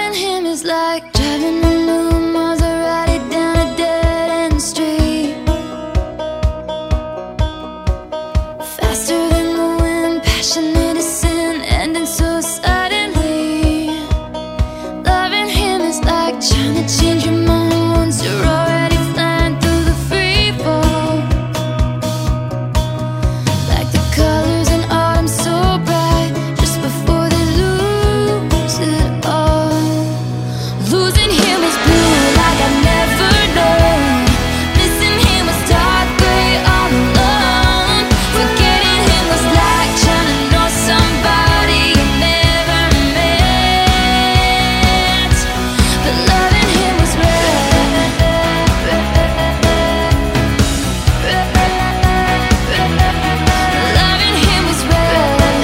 Loving him is like driving a new Maserati down a dead-end street, faster than the wind, passionate as sin, ending so suddenly. Loving him is like trying to change your mind once you're already flying through the free fall. Like the colors in autumn so bright, just before they lose it all. Losing him is blue like I've never known. Missing him was dark gray all alone. Forgetting him was like trying to know somebody you never met. But loving him was red. Loving him was red.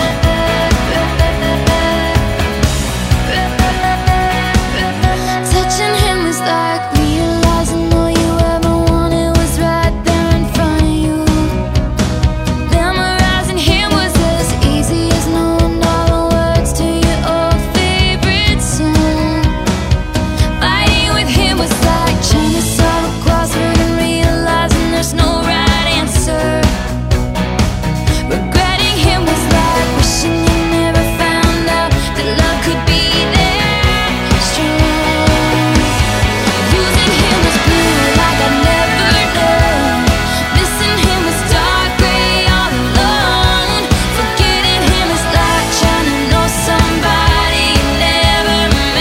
Touching him was like realizing all you ever wanted was right there in front of you. Memorizing him was as easy as knowing all the words to your old favorite song. Fighting with him was like trying to solve a crossword and realizing there's no right answer. Regretting him was like wishing you never found out that love could be that strong. Losing him was blue like I'd never known. Missing him was dark gray all alone. Forgetting him is like trying to know somebody you never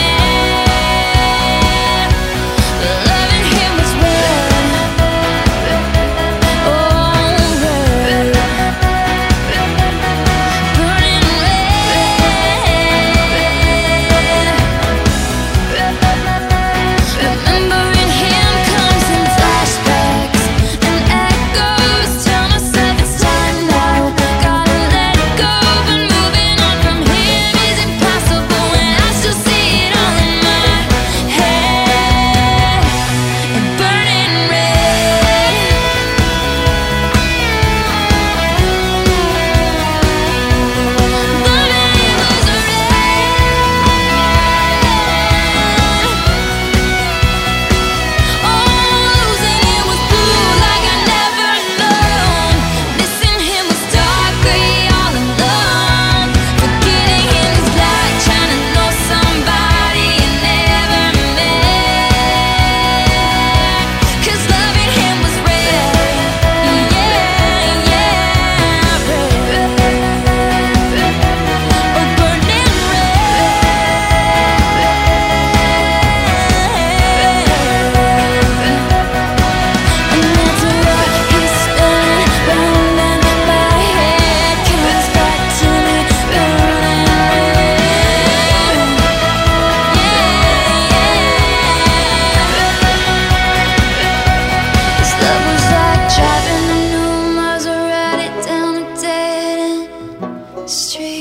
met. But loving him was red. Oh, red. Burning red. Remembering him comes in flashbacks and echoes. Tell myself it's time now. Gotta let go, but moving on from him is impossible when I still see it all in my head. And burning red. Loving him was red. Oh, losing him was blue like I'd never known. Missing him was dark gray all alone. Forgetting him is like trying to know somebody you never met. 'Cause loving him was red. Yeah, yeah, red. Oh, burning red. And that's what he's done. Round and my head comes back to me, burning red. This love was like driving a new Maserati down a dead-end street.